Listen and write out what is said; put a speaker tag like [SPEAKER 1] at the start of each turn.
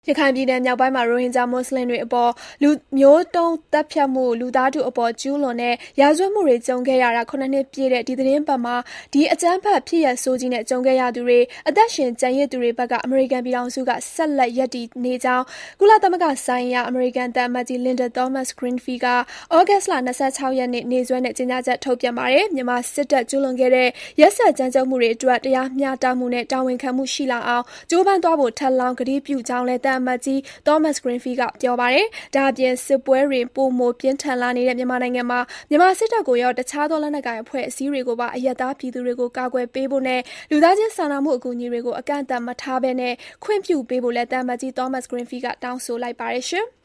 [SPEAKER 1] ရခိုင်ပြည်နယ်မြောက်ပိုင်းမှာရိုဟင်ဂျာမွတ်ဆလင်တွေအပေါ်မျိုးတုန်းသတ်ဖြတ်မှု၊လူသားထုအပေါ်ကျူးလွန်တဲ့ရာဇဝတ်မှုတွေကြုံခဲ့ရတာ7 နှစ်ပြည့်တဲ့ဒီသီတင်းပတ်မှာဒီအကြမ်းဖက်ဖြစ်ရပ်ဆိုးကြီးနဲ့ကြုံခဲ့ရသူတွေအသက်ရှင်ကျန်ရစ်သူတွေဘက်ကအမေရိကန်ပြည်ထောင်စုကဆက်လက်ရပ်တည်နေကြောင်းကုလသမဂ္ဂဆိုင်ရာအမေရိကန်သံအမတ်ကြီး Linda Thomas-Greenfield ကဩဂတ်စ်လ26 ရက်နေ့စွဲနဲ့ကြေညာချက်ထုတ်ပြန်ပါတယ်။မြန်မာစစ်တပ်ကျူးလွန်ခဲ့တဲ့ရက်စက်ကြမ်းကြုတ်မှုတွေအတွက်တရားမျှတမှုနဲ့တာဝန်ခံမှုရှိလာအောင်ကြိုးပမ်းသွားဖို့ထပ်လောင်းကတိပြုကြောင်းလည်းသံအမတ်ကြီး Thomas-Greenfield ကပြောပါတယ်။ဒါ့အပြင်စစ်ပွဲတွေပိုမိုပြင်းထန်လာနေတဲ့မြန်မာနိုင်ငံမှာမြန်မာစစ်တပ်ကိုရောတခြားသောလက်နက်ကိုင်အဖွဲ့အစည်းတွေကိုပါအရပ်သားပြည်သူတွေကိုကာကွယ်ပေးဖို့နဲ့လူသားချင်းစာနာမှုအကူအညီတွေကိုအကန့်အသတ်မထားဘဲခွင့်ပြုပေးဖို့လည်းသံအမတ်ကြီး Thomas-Greenfield ကတောင်းဆိုလိုက်ပါတယ်။